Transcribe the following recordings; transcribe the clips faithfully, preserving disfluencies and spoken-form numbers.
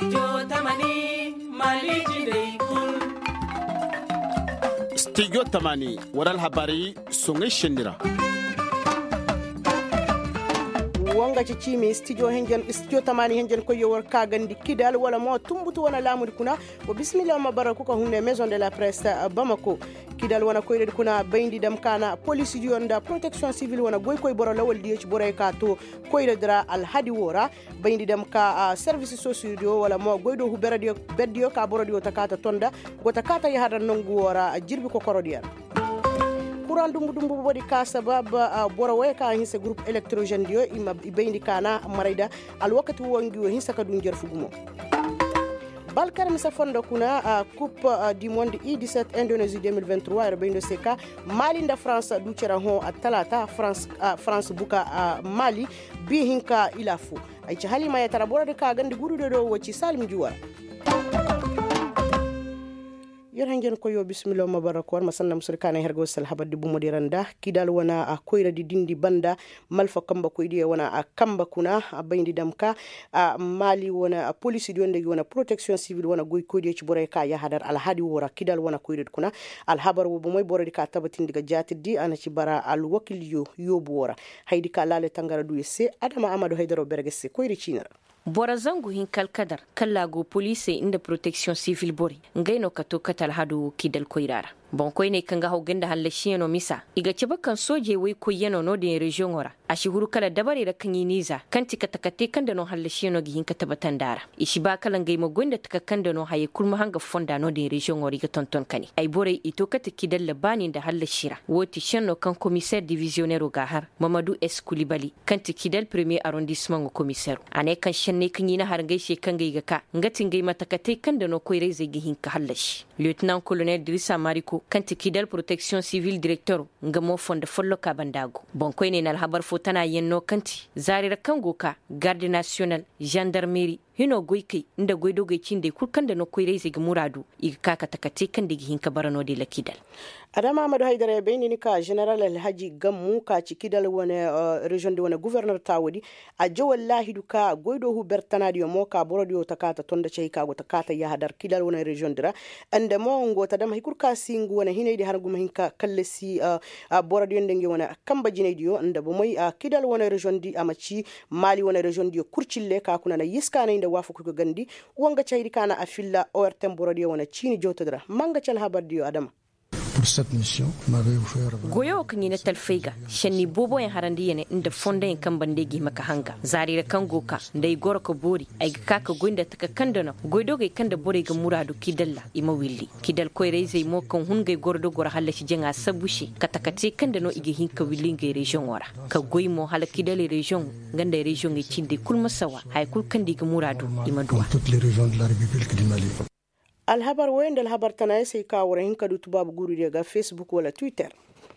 Studio Tamani Maliki Day Kul. Studio Tamani waral habari songe shendira. Wanga cici mi studio henjen studio tamani henjen ko yowor kagandi kidal wala mo tumbutu wana lamudi kuna wa bismillah mabaraku ko hunde maison de la presse Bamako kidal wana koyde kuna bayndi dam kana police yonda protection civile wana goy koy boro lawol di ci boray ka to koyde dra al hadi wora bayndi dam ka uh, service sociaux wala mo goydo hu beradio beddio ka borodio takata tonda go takata yahada nongu wora jirbi ko korodier kuran dumbu dumbu bodi ka sabab uh, boro way ka hinse groupe électrogène dio ima bayndi kana marayda al wakati wongi wo hinsa ka dun jerfugumo Balkar misa fondo kuna uh, coupe uh, du monde I dix-sept Indonésie deux mille vingt-trois erbayndo seka Mali nda France du cera ho atalata France uh, France buka uh, Mali bi hinka ilafu ay ci halima ya tarabora de ka gandi gurudo do woci Salim Juwara yor hangen ko yo bismillah mabarakor masanna musrikana hergo sal habadi bu modiranda kidal wana a koyra di dindi banda malfa kamba ko idi wana a kamba kuna a bayndi damka a Mali wana a police di wonde wana protection civil wana goy kodi ci boray ka ya hadar al hadi wora kidal wana koyra kuna al habar wo moy borodi ka tabatin diga jatidi ana ci bara al wakil yo yobu wora haydi ka lale tangara du se adama amado haydaro bergese koyri cinara bora zangu hin kalkadar kallago police inda protection civil bori ngaino kato katal hadu kidal koirara bon koy ne kanga ho ganda halle shieno misa iga ciba kan soje wai ko yeno no de region ora ashi huru kala dabare da kan yiniza kan tika takate kan da no halle shieno gi hin kata batandara ishi ba kala ngai mo gonda taka kan da no haye kulma hanga fonda no de region ori ga tonton kani ai bore ito kata kidal labani da halle shira woti shenno kan commissaire divisionnaire ga har Mamadou S Koulibaly kan kidal premier arrondissement commissaire ane kan ne kan yi na har gaishe kan gai ga ka ngatin gai matakate kan da no koire zai gi hin ka hallashi lieutenant colonel Drissa Mariko kan tikidal protection civil director nga mo fonda follo ka bandago bon koy ne nal habar fotana yenno kanti zarira kango ka garde national gendarmerie hino goyke inda goydo goy cinde kulkan da no koire zai gi muradu iga kaka takate kan da gi hin ka barano de lakidal adama amadu haydara bayni ni ka general alhaji gammu ka cikidal wana uh, region de wana gouverneur tawodi a jawallahi duka goydo hu bertanadi mo ka borodio takata tonda cey ka go takata ya hadar kidal wana region dira ande mo ngo tadam hikur ka singu wana hinaydi har gum hinka kallesi uh, uh, borodio ndenge wana kamba jinaydio ande bo moy uh, kidal wana region di amaci Mali wana region di kurcille ka kuna na yiskana inda wafu ko gandi wonga ceydi kana afilla ortem borodio wana cini jotodra manga cal habardio adama pour cette mission m'avait offert goyo kan yina talfaiga shanni bobo en harandi yene inda fonda en kan bandegi maka hanga zarira kan goka ndai gorko bori ay kaka gonda taka kandano goydo gay kanda bore ga muradu kidalla ima willi kidal koy reizay mo kan hungay gordo gor halashi jenga sabushi katakate kandano ige hinka willi ngay region wara ka goy mo hala kidal region ganda region e cinde kulma sawa hay kul kandi ga muradu ima duwa toutes les régions de la République du Mali. alhabar wayanda alhabar tana sai ka wurin hinka dutu babu guri daga Facebook wala Twitter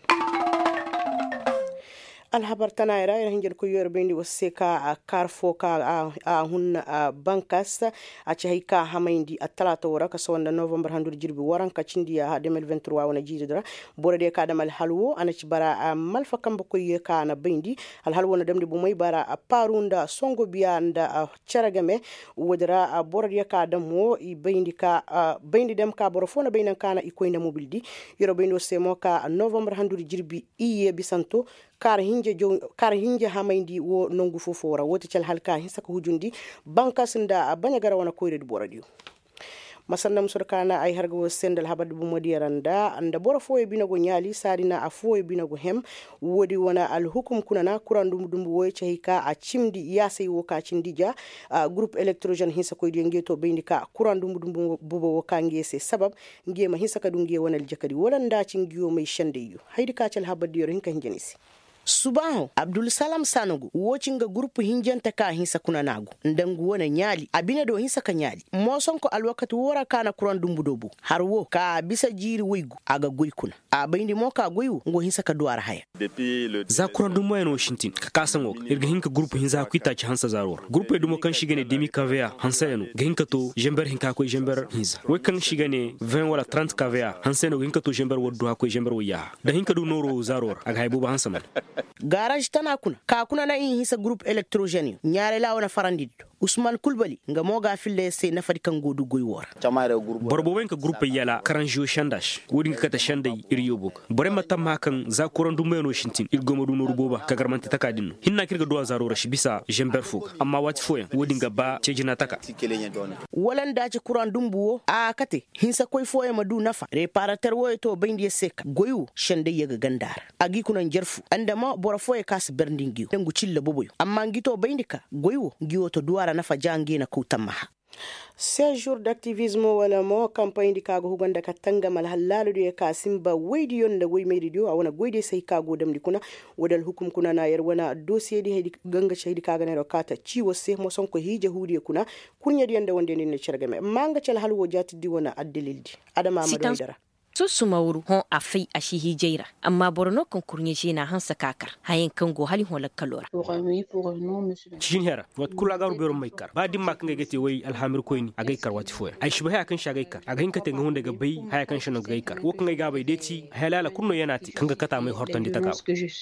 alhabar tana ira ira hinjel ko yor bendi waseka a karfo ka a hunna a bankas a chahika hamaindi a talata wara ka sonda November handur jirbi waran ka cindi a deux mille vingt-trois wana jidira bore de ka damal halwo ana ci bara malfa kamba ko yeka na bendi al halwo na damde bu moy bara a parunda songo biya nda a charagame wodira a bore de ka damo i bendi ka bendi dem ka boro fona beynan kana i koyna mobildi yoro bendo semo ka November handur jirbi iye bisanto kar hinje jo kar hinje hamayndi wo nongu fofora woti cal halka hisaka hujundi bankasinda banya gara wana koyre boradiyo masannam surkana ay hargo sendal habad bu modiranda anda bora foye binago nyali sadina a foye binago hem wodi wana al hukum kunana kurandum dum woy chehika a cimdi yasay wo ka cindija uh, groupe électrogène hisa koy di ngeto bindika kurandum dum bubo wo ka ngese sabab ngema hisa ka dunge wonal jakadi wala nda cingiyo may shande yu haydi ka cal habad yor hinka hinjenisi subaho Abdul Salam Sanogo wocinga groupe hinjanta ka hinsa kuna nagu ndangu wona nyali abina do hinsa ka nyali mo sonko alwakati wora kana kuran dumbu dobu harwo ka bisa jiri wigu aga goy kuna a bayndi mo ka goyu ngo hinsa ka duwar haya za kuran dumbu en Washington ka kasango irga hinka groupe hinza kuita ci hansa zaror groupe dumo kan shigane demi kavea hansa eno ga hinka to jember hinka ko jember hinza we kan shigane vingt wala trente kavea hansa eno hinka to jember woddu ha ko jember wiya da hinka du noro zaror aga haybo ba hansa mal garage tana kuna ka kuna na in hisa groupe électrogène nyaare la wona farandiddo Usman Kulbali nga moga fille sai na fadi kan godu goywor borbo wenka groupe yala karanjo shandash wodi nga kata shandai iriyobok bore matam hakan za kuran dum meno shintin irgomo du norgoba ka garmanti takadin hinna kirga do azaro rashi bisa jember fuk amma wati foya wodi nga ba cejina taka walan daji kuran dumbuwo a kate hinsa koy foya madu nafa reparateur woy to bindi seka goyu shandai yaga gandar agi kunan jerfu andama bora foya kas berndingiyo tengu chilla boboyo amma ngito bindika goyu ngiyo to duara nafa jangi na kutamaha seize jours d'activisme wala mo campagne di kago huganda katanga mal halalu de kasimba weydi yonda wey meydi dio awana goyde sey kago damdi kuna wadal hukum kuna na yer wana dossier di hedi ganga shahidi kaga ne rokata ciwo se mo sonko hije hudi kuna kunya di yonda wonde ne cergame manga cal halwo jati di wana adelildi adama amado dara so sumawuru hon afai ashi hijaira amma borno kan kurnye shi na hansa kakar hayin kan go hali hola kalora cikin hera wat kula garu bero mai kar ba din mak ngege wai alhamir koyni agai kar wati foya ai shibha kan shagai kar aga hinka tenga honda ga bai haya kan shano gai kar wo kan ga bai deti halala kunno yanati kanga kata mai hortan di taka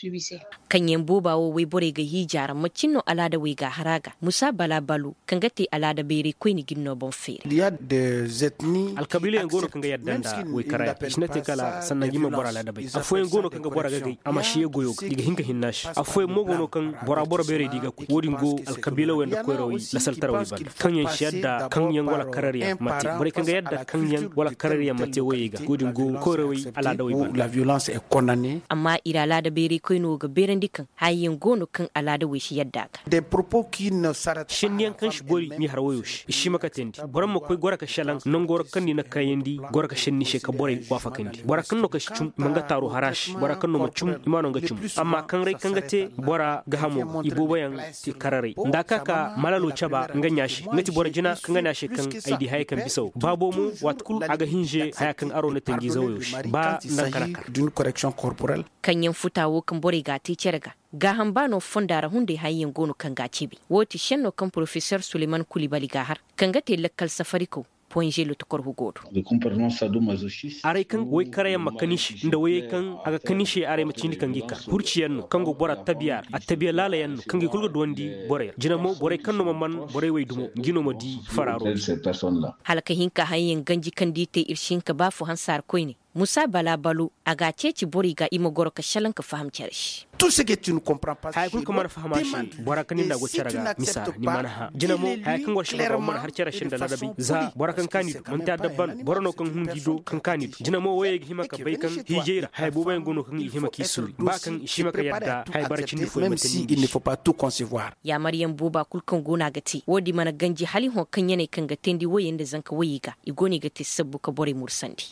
kan yen boba wo wai bore ga hijara macinno alada wai ga haraga musa bala balu kanga te alada bere koyni ginno bon fere dia des ethnies al kabila ngono kanga yaddanda wai kara isnate kala sannan gima bora la dabai afoy ngono kan bora gagai ama shiye goyo diga hinka hinnash afoy mogono kan bora bora bere diga ku wodi go al kabila wenda ko rawi la saltara wi ban kan yan shadda kan yan wala karariya mate bore kan yadda kan yan wala karariya mate wayiga wodi go ko rawi ala da wi ban la violence est condamnée amma ira la da bere ko no ga beren dikan hayyen gono kan ala da wi shi yadda ka des propos qui ne s'arrêtent shin yan kan shi bori mi har wayo shi shi maka tendi boran mo koy gora ka shalan non gora kan ni na kayindi gora ka shenni she ka bore wafa kandi bora kan no ka chum manga taro harash bora kan no ma chum imano ga chum amma kan rai kan gate bora ga hamo ibo bayan ti karare ndaka ka malalo chaba nganya shi ngati bora jina kan nganya shi kan aidi hay kan bisaw babo mu watkul aga hinje haya kan aro na tangi zawo ba nan karaka d'une correction corporelle kan yan futawo kan bore ga ti cerga ga hambano fondara hunde hayyen gono kan ga cibi woti shenno kan professeur Suleiman Kulibali ga har kan gate lakkal safariko ponje lo to korhu godo le comportement sadomasochiste are kan way karaya makanishi nda way kan aga kanishi are macindi kan gika hurciyanno kango bora tabiyar a tabiya lala yanno kangi kulgo dondi bore jina mo bore kanno man bore way dumo gino mo di fararo halaka hinka hayyen ganji kan dite irshin ka bafu hansar koyne Musa Bala Balu aga ceci bori ga imo goro ka shalan ka fahamcere shi tout ce que tu ne comprends pas hay kun kamar fahama shi bora kan inda go ceraga misa ni mana ha jina mo hay kan war shi ba man har cera shin da ladabi za bora kan kani man ta dabban bora no kan hun gido kan kani jina mo waye hima ka bai kan hijera hay bo bayan gono kan hima kisuri ba kan shi maka yadda hay barcin di foi si il ne faut pas tout concevoir ya Maryam Buba kulkan gona gati wodi mana ganji hali ho kan yane kan ga tendi wayen da zanka wayiga igoni gati sabbu ka bore mursandi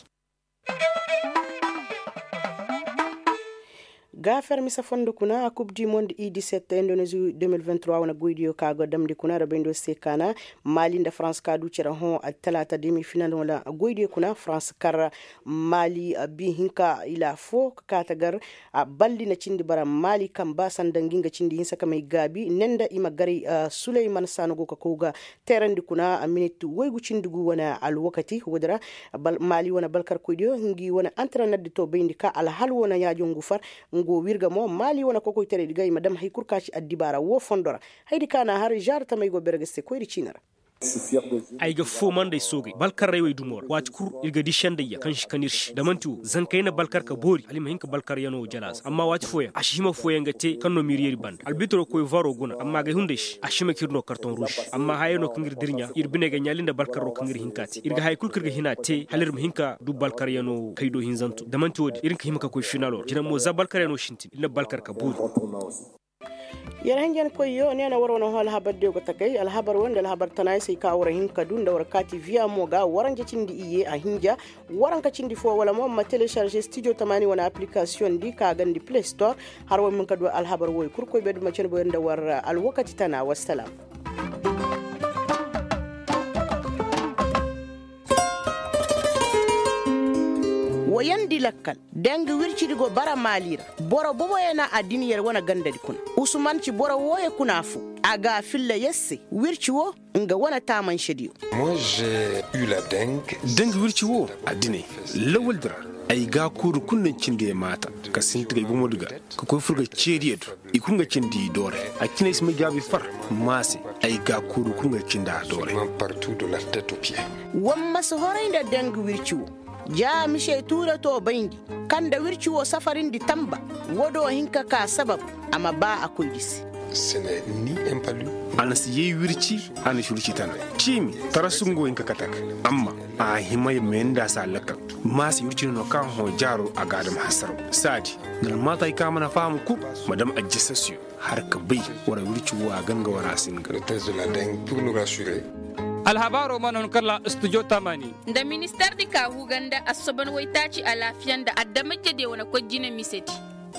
Gafer misa fondo kuna Coupe du Monde I dix-sept Indonésie deux mille vingt-trois wana goidio kago damdi kuna rabendo sekana Mali nda France ka du cera hon talata demi final wala goidio kuna France kar Mali bi hinka ila fo katagar a balli na cindi bara Mali kan ba sandanginga cindi hinsa kamay gabi nenda ima gari uh, Suleiman Sanogo ka koga terandi kuna a minute waygu cindigu wana al wakati wadara bal Mali wana balkar koidio ngi wana entraîneur de to bindika al hal wana yajo ngufar ngo wirga mo Mali wana koko tere digay madam hay kurkaci addibara wo fondora haydi kana har jarta may go bergeste koyri cinara ay ga fo man day soge balkar rewe dumor wat kur irga dishan da ya kan shi kanirshi da mantu zan kai na balkar ka bori alima hinka balkar yano jalas amma wat foya ashima foya ngate kanno miriyeri band albitro koy varo guna amma ga hunde shi ashima kirno karton rouge amma hayno kangir dirnya irbine ga nyalinda balkar ro kangir hinkati irga hay kulkir ga hinate halir hinka du balkar yano kaydo hinzantu da mantu wodi irin ka himaka koy finalo jina mo za balkar yano shinti illa balkar ka bori yar hangen koyo ne na warwana hal habar de gota kai al habar wanda al habar tanai sai ka wara hin kadun da warkati via moga waran jacin di iye a hinja waran ka cin di fo wala mo ma telecharger studio tamani wana application di ka gandi play store har wa min kadu al habar woy kur koy bedu ma cin bo yanda war al wakati tana wassalam wayandi lakkal dangi wircidi go bara malira boro bobo yana adiniyar wana gandadi kuna usman ci boro woye kuna fu aga filla yesse wirci wo nga wana taman shediyo moi j'ai eu la dengue dangi wirci wo adine lawal dira ai ga kuru kunnan cinde mata ka sintiga gumo duga ka koy furga cerieto ikunga cindi dore a kines mi gabi far masi ai ga kuru kunga cinda dore partout de la tête aux pieds. wamma so horayda dengu wirciwo ja mishe tura to bayndi kanda wirciwo safarin di tamba wodo hinka ka sabab amma ba akoy disi. Ce n'est ni un palu. ana si ye wirci ana shurci tan timi tarasungo inka katak amma a himay menda sa lakka masi wirci no kan ho jaro a gadam hasaro sadi nan mata ka mana famu ku madam ajissasio har ka bai wara wirci wa ganga wara singa Le test de la dengue pour nous rassurer. alhabaro manon kala studio tamani da minister di ka huganda asoban waitaci a lafiyan da addamaje de wani kwajina miseti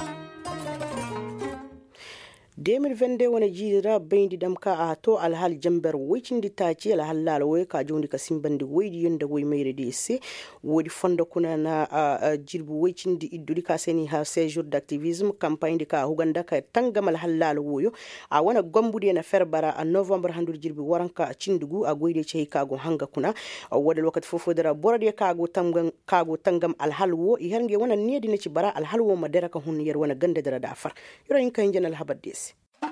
deux mille vingt-deux wona jiira bayndi dam ka a to alhal jamber wicindi taci alhal lala woy ka jondi ka simbandi woydi yonda woy mayre de se wodi fonda kuna na jirbu wicindi iddudi ka seni ha séjour d'activisme campagne de ka huganda ka tangamal halal woyo a wana gombude na ferbara a novembre handur jirbi waranka cindugu a goyde cey ka go hanga kuna wadal wakati fofo dara borade ka go tangam ka go tangam alhal wo i herge wana nedi ne ci bara alhal wo madara ka hun yer wana gande dara da far yoro in kan jenal habaddes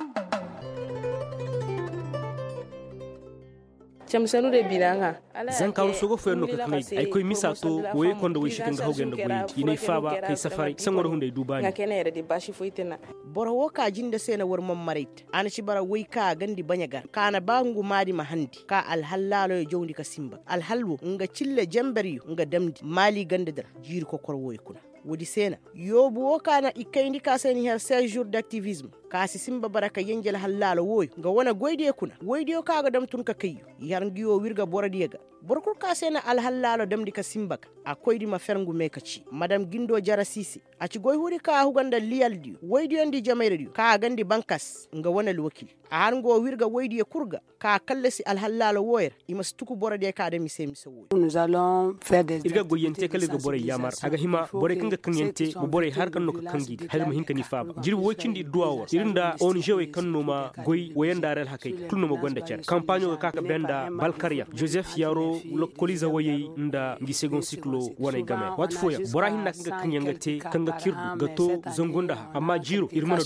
chamsanu de binanga zan kawo sogo fo no ka kai ay koy misato woy kondo wi shikin ga hogen da goyi ine faba kai safari san wor hunde dubani ga kene de bashi fo itena boro wo ka jinde sena wor mom marit ana ci bara woy ka gandi banyagar kana bangu madi mahandi ka alhallalo e jowndi ka simba alhalwo nga cille jemberiyo nga damdi mali gande dar jiri ko kor woy kuna wodi sena yobu wo kana ikayndi ka seni her séjour d'activisme kasi simba baraka yenjel hallalo woy nga wona goyde kuna woyde ka ga dam tun ka kayyo yar ngiyo wirga boradiega borkul ka sena alhallalo damdi ka simbaka a koydi ma ferngu mekaci madame gindo jara sisi a ci goy huri ka huganda liyaldi woydi yondi jamayre ka gandi bankas nga wona wakil a har ngo wirga woydi e kurga ka kallesi alhallalo woyer ima stuku borade ka da mi se mi se woy nous allons faire des irga goyente kale go bore yamar aga hima bore kinga kanyente mo bore har kan no kangi har mo hinka ni faba jirbo wocindi duwawo irinda on jewe kanno ma goy woyandaral hakay kulno mo gonda cer campagne ka ka benda balkaria joseph yaro lokoliza woyey nda ngi second cycle wona game wat foya bora hinna kinga kanyanga te kanga kirdu gato zongonda amma jiro irmana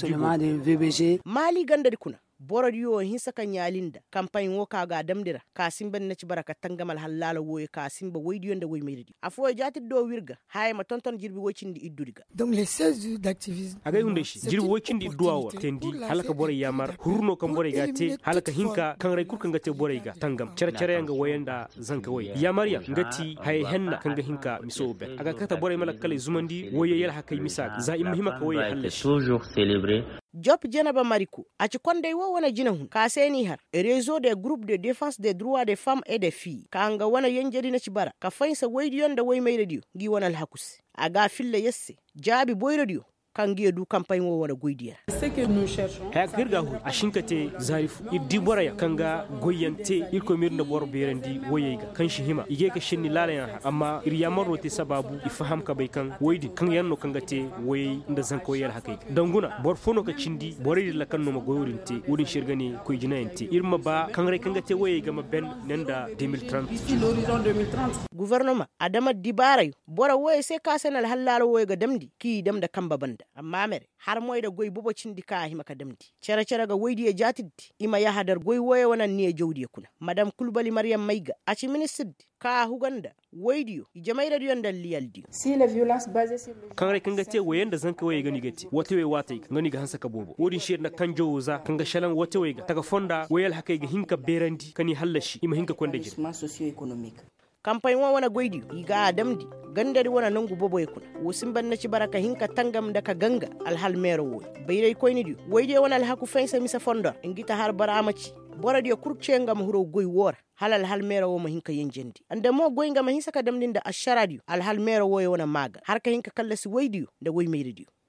dubo mali gandari kuna borodiyo hin saka nyalinda campagne wo ka ga damdira kasimban na ci baraka tangamal halala woy kasimba woydiyo nda woy meyridi afo jati do wirga hay ma tonton jirbi wocindi idduriga donc les seize d'activisme agay hunde shi jirbi wocindi duwawa tendi halaka bore yamar hurno kam bore gate halaka hinka kan ray kurka ngate bore ga tangam cere cere nga woyenda zanka woy yamariya ngati hay henna kanga hinka misobe aga kata bore mala kale zumandi woye yel hakay misak za imma hima ka woye hallash toujours célébrer Job Janaba Mariku, a ci kwanda yi wana jinahun, ka seni har, réseau des groupes de défense des droits des femmes et des filles, ka anga wana yanjari na cibara, ka fainsa waidiyon da wai mai radio, gi wana alhakus. A ga fille yasse, jabi boy radio, kan giya du campagne wo wana goydiyar. Ce que nous cherchons. Ha girga hu a shinkate zarifu iddi boraya kanga goyante irko mirna bor berendi woyega kan shi hima ige ka shinni lalayan ha amma iriyamar rote sababu ifaham ka bai kan woydi kan yanno kanga te woy inda zanko yar hakai danguna bor fono ka cindi boridi la kanno ma goyorinte wudin shirgani koy jinayante irma ba kan rai kanga te woyega ma ben nanda deux mille trente l'horizon deux mille trente gouvernement adama dibaray bora woy se ka senal hallalo woyega damdi ki damda kamba banda amma mere har moy da goy bobo cindi ka hima ka damdi cere cere ga woydi e jatiddi ima ya hadar goy woye wonan ni e jawdi e kuna madame kulbali maryam mayga aci ministre ka huganda woydi yo jamayra yonda liyaldi si les violences basées sur le kan rai kanga te woyenda zanka woye gani gati wote we watay ngani ga hansa ka bobo wodin shir na kanjo woza kanga shalan wote we ga taga fonda woyal hakay ga hinka berandi kani hallashi ima hinka konda jir socio économique campagne wa wana goydi iga damdi gandari wana nangu bobo e kuna wosin ban na ci baraka hinka tangam da ka ganga alhal mero woy bayray koyni di woyde wana alhaku fensa misa fondor ngita har baramaci boradi kurce ngam huro goy wor halal hal mero wo hinka yenjendi ande mo goy ngam hinsa ka damdin da asharadio alhal mero wo wana maga har ka hinka kallasi woydi da goy meydi